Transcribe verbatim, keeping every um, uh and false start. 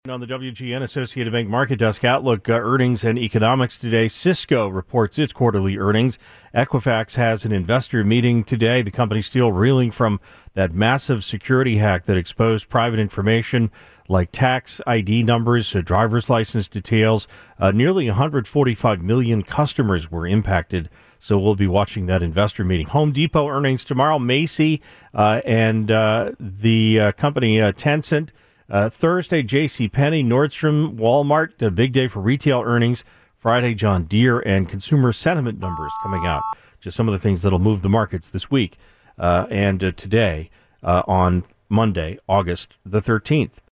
On the W G N Associated Bank Market Desk Outlook, uh, earnings and economics today. Cisco reports its quarterly earnings. Equifax has an investor meeting today. The company still reeling from that massive security hack that exposed private information like tax I D numbers, uh, driver's license details. Uh, nearly one hundred forty-five million customers were impacted. So we'll be watching that investor meeting. Home Depot earnings tomorrow. Macy uh, and uh, the uh, company uh, Tencent. Uh, Thursday, JCPenney, Nordstrom, Walmart, a big day for retail earnings. Friday, John Deere, and consumer sentiment numbers coming out. Just some of the things that'll move the markets this week uh, and uh, today uh, on Monday, August the thirteenth.